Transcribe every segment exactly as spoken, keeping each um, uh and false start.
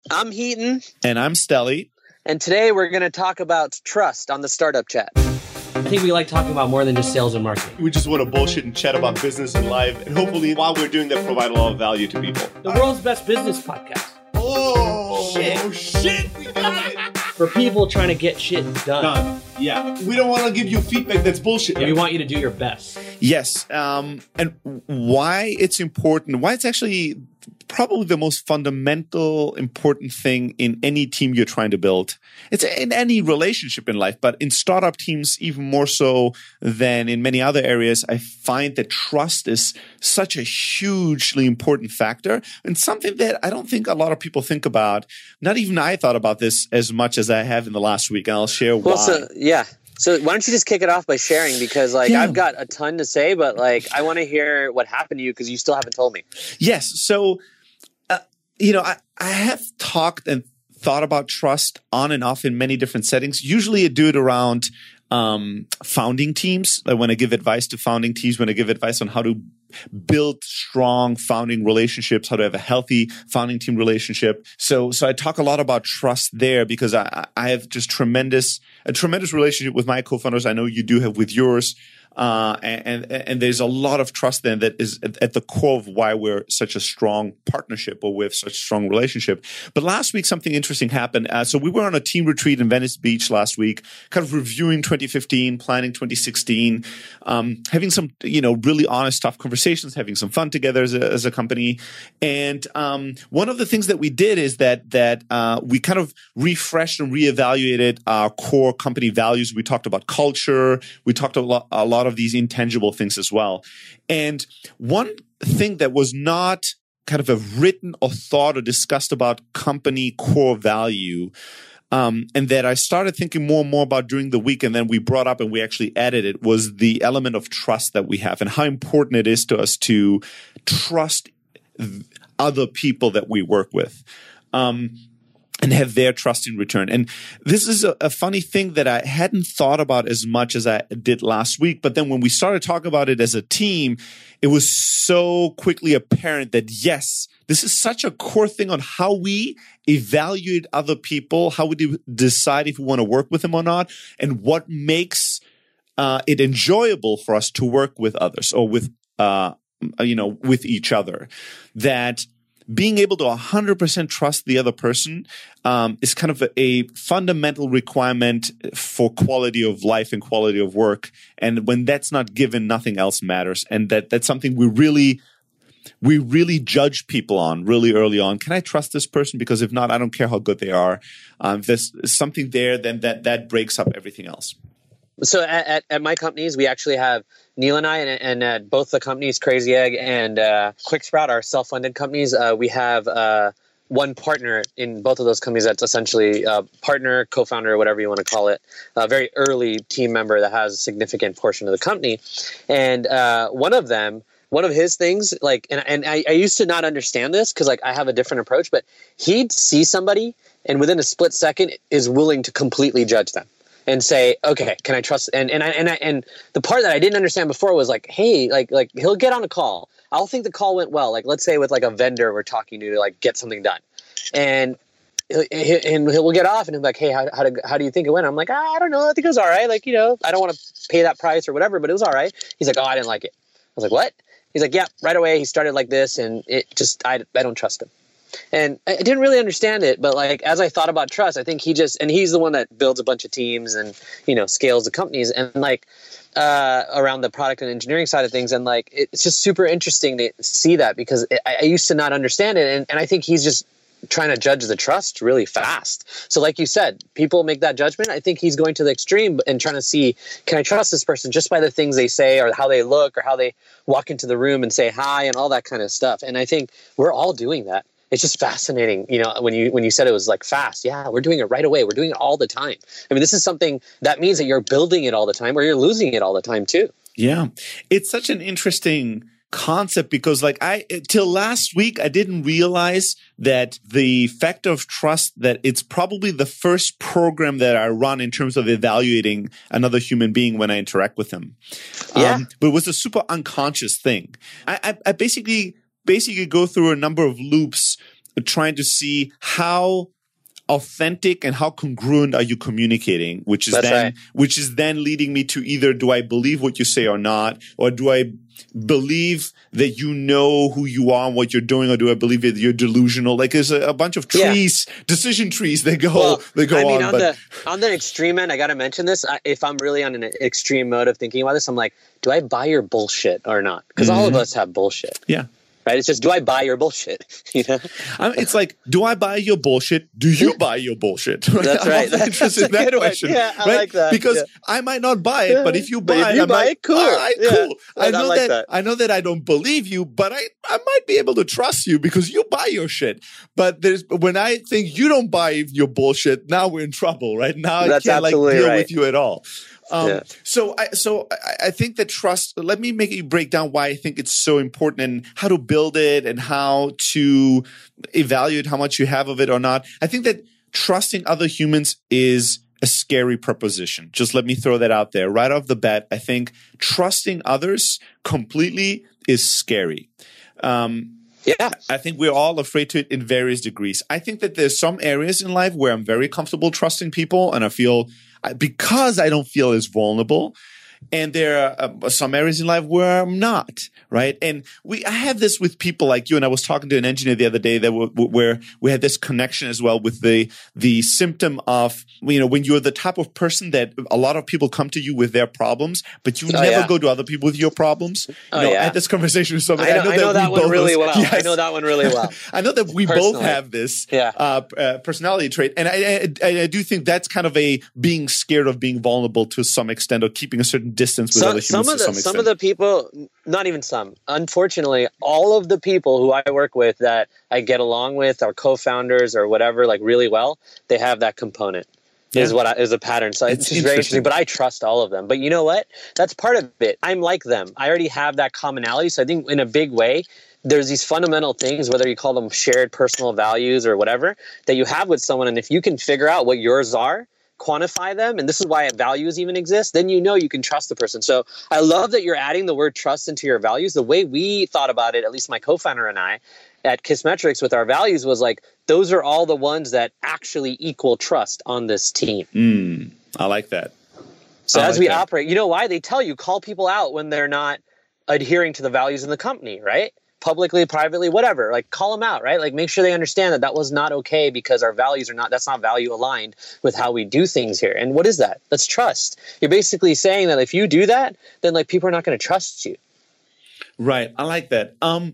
I'm Heaton. And I'm Stelly. And today we're going to talk about trust on the Startup Chat. I think we like talking about more than just sales and marketing. We just want to bullshit and chat about business and life. And hopefully, while we're doing that, provide a lot of value to people. The world's best business podcast. Oh, shit. Oh, shit. We got it. For people trying to get shit done. Done. Yeah. We don't want to give you feedback that's bullshit. Yeah, we want you to do your best. Yes. Um, and why it's important, why it's actually probably the most fundamental, important thing in any team you're trying to build. It's in any relationship in life, but in startup teams, even more so than in many other areas, I find that trust is such a hugely important factor and something that I don't think a lot of people think about. Not even I thought about this as much as I have in the last week, and I'll share well, why. So, yeah. So why don't you just kick it off by sharing? Because like yeah. I've got a ton to say, but like I want to hear what happened to you because you still haven't told me. Yes. So, uh, you know, I, I have talked and thought about trust on and off in many different settings. Usually I do it around um, founding teams. Like when I give advice to founding teams, when I give advice on how to build strong founding relationships, how to have a healthy founding team relationship. So, so I talk a lot about trust there because I, I have just tremendous, a tremendous relationship with my co-founders. I know you do have with yours. Uh, and, and, and there's a lot of trust then that is at, at the core of why we're such a strong partnership or we have such a strong relationship. But last week, something interesting happened. Uh, so we were on a team retreat in Venice Beach last week, kind of reviewing twenty fifteen, planning twenty sixteen, um, having some, you know, really honest, tough conversations, having some fun together as a, as a company. And, um, one of the things that we did is that, that, uh, we kind of refreshed and reevaluated our core company values. We talked about culture. We talked a lot, a lot of these intangible things as well. And one thing that was not kind of a written or thought or discussed about company core value, um, and that I started thinking more and more about during the week, and then we brought up and we actually added it, was the element of trust that we have and how important it is to us to trust other people that we work with. Um, and have their trust in return. And this is a, a funny thing that I hadn't thought about as much as I did last week. But then when we started talking about it as a team, it was so quickly apparent that, yes, this is such a core thing on how we evaluate other people, how we do decide if we want to work with them or not, and what makes uh, it enjoyable for us to work with others or with, uh, you know, with each other. That being able to one hundred percent trust the other person um, is kind of a, a fundamental requirement for quality of life and quality of work. And when that's not given, nothing else matters. And that that's something we really, we really judge people on really early on. Can I trust this person? Because if not, I don't care how good they are. Um, if there's something there, then that that breaks up everything else. So at, at, at my companies, we actually have Neil and I, and, and at both the companies, Crazy Egg and uh, QuickSprout, our self-funded companies, uh, we have uh, one partner in both of those companies that's essentially a partner, co-founder, whatever you want to call it, a very early team member that has a significant portion of the company. And uh, one of them, one of his things, like, and, and I, I used to not understand this because like I have a different approach, but he'd see somebody and within a split second is willing to completely judge them. And say, okay, can I trust? And and I and I and the part that I didn't understand before was like, hey, like like he'll get on a call. I'll think the call went well. Like let's say with like a vendor we're talking to to like get something done, and he'll, and he'll get off and he'll be like, hey, how how do how do you think it went? I'm like, ah, I don't know. I think it was all right. Like you know, I don't want to pay that price or whatever, but it was all right. He's like, oh, I didn't like it. I was like, what? He's like, yeah, right away. He started like this, and it just I I don't trust him. And I didn't really understand it, but like as I thought about trust, I think he just and he's the one that builds a bunch of teams and you know scales the companies and like uh, around the product and engineering side of things, and like it's just super interesting to see that because it, I used to not understand it, and, and I think he's just trying to judge the trust really fast. So like you said, people make that judgment. I think he's going to the extreme and trying to see, can I trust this person just by the things they say or how they look or how they walk into the room and say hi and all that kind of stuff. And I think we're all doing that. It's just fascinating, you know, when you when you said it was like fast. Yeah, we're doing it right away. We're doing it all the time. I mean, this is something that means that you're building it all the time or you're losing it all the time too. Yeah. It's such an interesting concept because like I till last week I didn't realize that the factor of trust, that it's probably the first program that I run in terms of evaluating another human being when I interact with them. Yeah. Um, but it was a super unconscious thing. I, I, I basically basically go through a number of loops trying to see how authentic and how congruent are you communicating, which is That's then right. which is then leading me to either do I believe what you say or not, or do I believe that you know who you are and what you're doing, or do I believe that you're delusional? Like there's a, a bunch of trees, yeah. decision trees that go well, that go I mean, on. on but the on the extreme end, I got to mention this. I, if I'm really on an extreme mode of thinking about this, I'm like, do I buy your bullshit or not? Because mm-hmm. all of us have bullshit. Yeah. Right? It's just, do I buy your bullshit? You know, I'm, it's like, do I buy your bullshit? Do you buy your bullshit? Right? That's right. I'm That's, interested in that question. One. Yeah, I right? like that because yeah. I might not buy it, but if you buy but if it, you I buy might, it, cool. All right, yeah. cool. I, I know I like that, that. I know that I don't believe you, but I, I might be able to trust you because you buy your shit. But there's when I think you don't buy your bullshit, now we're in trouble, right? Now That's I can't like deal right. with you at all. Um, yeah. So, I, so I, I think that trust. Let me make you break down why I think it's so important and how to build it and how to evaluate how much you have of it or not. I think that trusting other humans is a scary proposition. Just let me throw that out there right off the bat. I think trusting others completely is scary. Um, Yeah. I think we're all afraid to it in various degrees. I think that there's some areas in life where I'm very comfortable trusting people and I feel because I don't feel as vulnerable. And there are uh, some areas in life where I'm not, right? And we, I have this with people like you. And I was talking to an engineer the other day that w- w- where we had this connection as well with the the symptom of, you know, when you're the type of person that a lot of people come to you with their problems, but you oh, never yeah. go to other people with your problems. You oh, know, yeah. I had this conversation with somebody. I know, I know, I know that, that, that we one both really was, well. yes. I know that one really well. I know that we Personally. both have this yeah. uh, uh, personality trait, and I, I, I do think that's kind of a being scared of being vulnerable to some extent, or keeping a certain distance with some, other humans some of to the, some extent. Some of the people, not even some, unfortunately, all of the people who I work with that I get along with, our co-founders or whatever, like really well, they have that component. Yeah. Is what I, is a pattern. So it's, it's just very interesting. But I trust all of them. But you know what? That's part of it. I'm like them. I already have that commonality. So I think in a big way, there's these fundamental things, whether you call them shared personal values or whatever, that you have with someone. And if you can figure out what yours are, quantify them, and this is why values even exist, then you know you can trust the person. So I love that you're adding the word trust into your values. The way we thought about it, at least my co-founder and I, at Kissmetrics with our values was like, those are all the ones that actually equal trust on this team. Mm, I like that. So I as like we that. operate, you know why? They tell you, call people out when they're not adhering to the values in the company, right? Publicly, privately, whatever, like call them out, right? Like make sure they understand that that was not okay because our values are not, that's not value aligned with how we do things here. And what is that? That's trust. You're basically saying that if you do that, then like people are not going to trust you. Right. I like that. Um,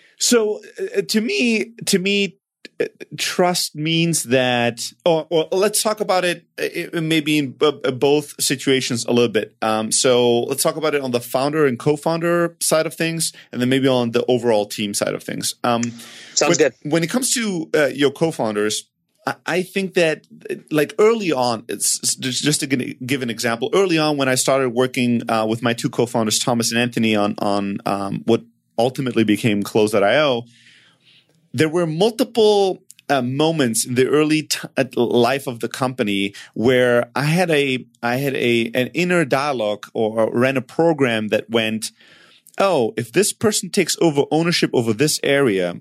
so uh, to me, to me, uh, trust means that, or, or let's talk about it uh, maybe in b- both situations a little bit. Um, so let's talk about it on the founder and co-founder side of things, and then maybe on the overall team side of things. Um, Sounds when, good. When it comes to uh, your co-founders, I, I think that like early on, it's just to give an example. Early on, when I started working uh, with my two co-founders, Thomas and Anthony, on on um, what ultimately became Close dot io, there were multiple uh, moments in the early t- life of the company where I had a I had a an inner dialogue or, or ran a program that went, oh, if this person takes over ownership over this area,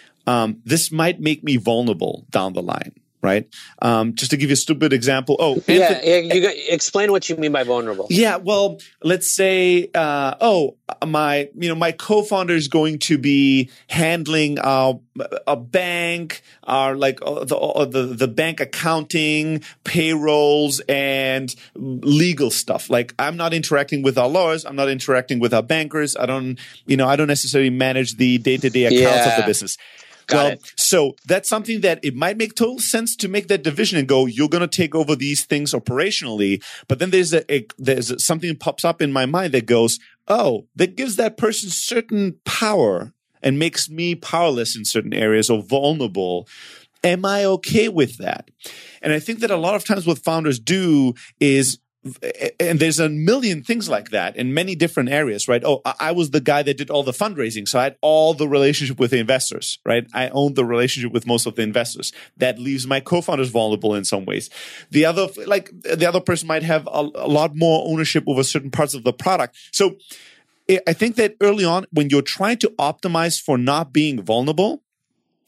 um, this might make me vulnerable down the line. Right. Um, just to give you a stupid example. Oh, yeah. Anthony, yeah you got, explain what you mean by vulnerable. Yeah. Well, let's say, uh, oh, my, you know, my co-founder is going to be handling our, a bank, our like uh, the, uh, the, the bank accounting, payrolls, and legal stuff. Like I'm not interacting with our lawyers. I'm not interacting with our bankers. I don't, you know, I don't necessarily manage the day-to-day accounts yeah. of the business. Got well, it. So that's something that it might make total sense to make that division and go, you're going to take over these things operationally. But then there's a, a there's something that pops up in my mind that goes, oh, that gives that person certain power and makes me powerless in certain areas or vulnerable. Am I okay with that? And I think that a lot of times what founders do is, and there's a million things like that in many different areas, right? Oh, I was the guy that did all the fundraising. So I had all the relationship with the investors, right? I owned the relationship with most of the investors. That leaves my co-founders vulnerable in some ways. The other, like the other person might have a, a lot more ownership over certain parts of the product. So I think that early on, when you're trying to optimize for not being vulnerable,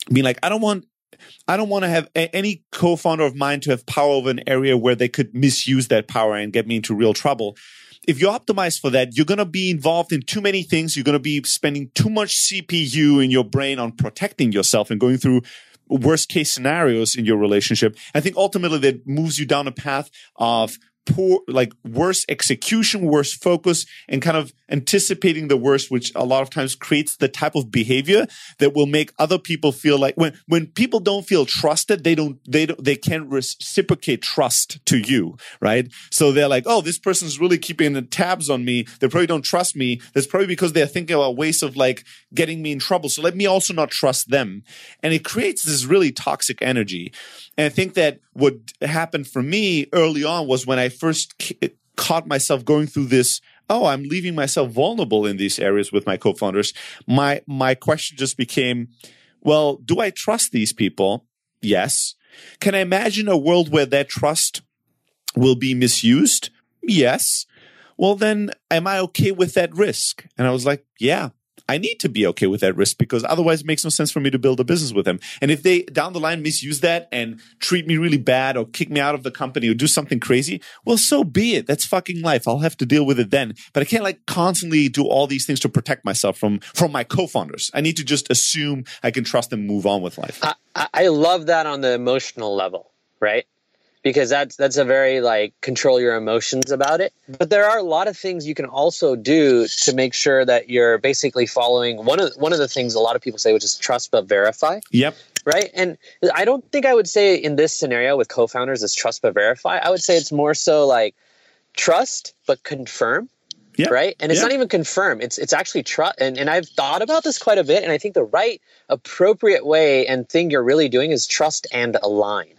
being like, I don't want, I don't want to have a, any co-founder of mine to have power over an area where they could misuse that power and get me into real trouble. If you optimize for that, you're going to be involved in too many things. You're going to be spending too much C P U in your brain on protecting yourself and going through worst case scenarios in your relationship. I think ultimately that moves you down a path of poor, like worse execution, worse focus, and kind of anticipating the worst, which a lot of times creates the type of behavior that will make other people feel like when, when people don't feel trusted, they don't, they don't, they can't reciprocate trust to you, right? So they're like, oh, this person's really keeping the tabs on me. They probably don't trust me. That's probably because they're thinking about ways of like getting me in trouble. So let me also not trust them. And it creates this really toxic energy. And I think that what happened for me early on was when I first ca- caught myself going through this, oh, I'm leaving myself vulnerable in these areas with my co-founders. My, my question just became, well, do I trust these people? Yes. Can I imagine a world where that trust will be misused? Yes. Well, then am I okay with that risk? And I was like, yeah. I need to be okay with that risk because otherwise it makes no sense for me to build a business with them. And if they down the line misuse that and treat me really bad or kick me out of the company or do something crazy, well, so be it. That's fucking life. I'll have to deal with it then. But I can't like constantly do all these things to protect myself from, from my co-founders. I need to just assume I can trust them and move on with life. I, I love that on the emotional level, right? Because that's that's a very like control your emotions about it. But there are a lot of things you can also do to make sure that you're basically following one of one of the things a lot of people say, which is trust but verify. Yep. Right. And I don't think I would say in this scenario with co-founders is trust but verify. I would say it's more so like trust but confirm. Yep. Right. And it's yep. not even confirm. It's it's actually trust. And, and I've thought about this quite a bit. And I think the right appropriate way and thing you're really doing is trust and align.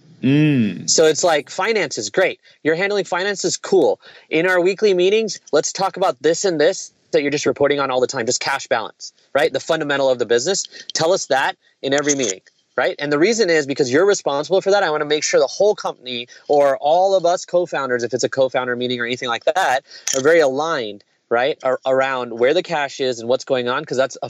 Mm. So it's like finance is great. You're handling finances, cool. In our weekly meetings, let's talk about this and this that you're just reporting on all the time, just cash balance, right? The fundamental of the business. Tell us that in every meeting, right? And the reason is because you're responsible for that. I want to make sure the whole company or all of us co-founders, if it's a co-founder meeting or anything like that, are very aligned, right, ar- around where the cash is and what's going on, because that's a